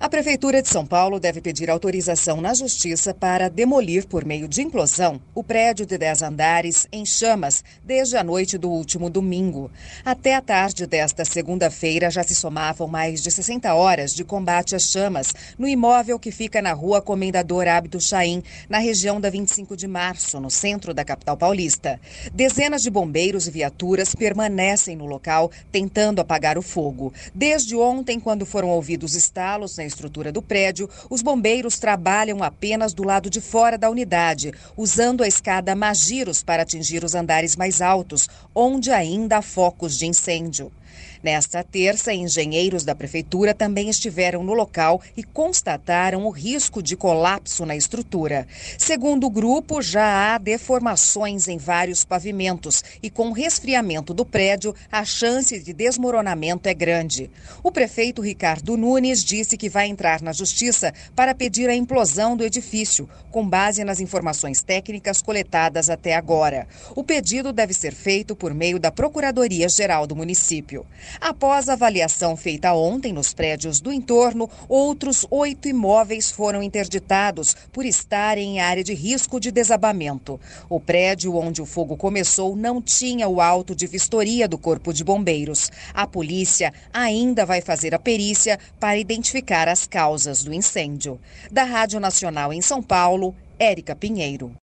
A Prefeitura de São Paulo deve pedir autorização na Justiça para demolir, por meio de implosão, o prédio de 10 andares em chamas desde a noite do último domingo. Até a tarde desta segunda-feira já se somavam mais de 60 horas de combate às chamas no imóvel que fica na rua Comendador Abdo Chaim, na região da 25 de março, no centro da capital paulista. Dezenas de bombeiros e viaturas permanecem no local tentando apagar o fogo. Desde ontem, quando foram ouvidos estalos na estrutura do prédio, os bombeiros trabalham apenas do lado de fora da unidade, usando a escada Magiros para atingir os andares mais altos, onde ainda há focos de incêndio. Nesta terça, engenheiros da prefeitura também estiveram no local e constataram o risco de colapso na estrutura. Segundo o grupo, já há deformações em vários pavimentos e com o resfriamento do prédio, a chance de desmoronamento é grande. O prefeito Ricardo Nunes disse que vai entrar na justiça para pedir a implosão do edifício, com base nas informações técnicas coletadas até agora. O pedido deve ser feito por meio da Procuradoria-Geral do município. Após a avaliação feita ontem nos prédios do entorno, outros 8 imóveis foram interditados por estarem em área de risco de desabamento. O prédio onde o fogo começou não tinha o auto de vistoria do Corpo de Bombeiros. A polícia ainda vai fazer a perícia para identificar as causas do incêndio. Da Rádio Nacional em São Paulo, Érica Pinheiro.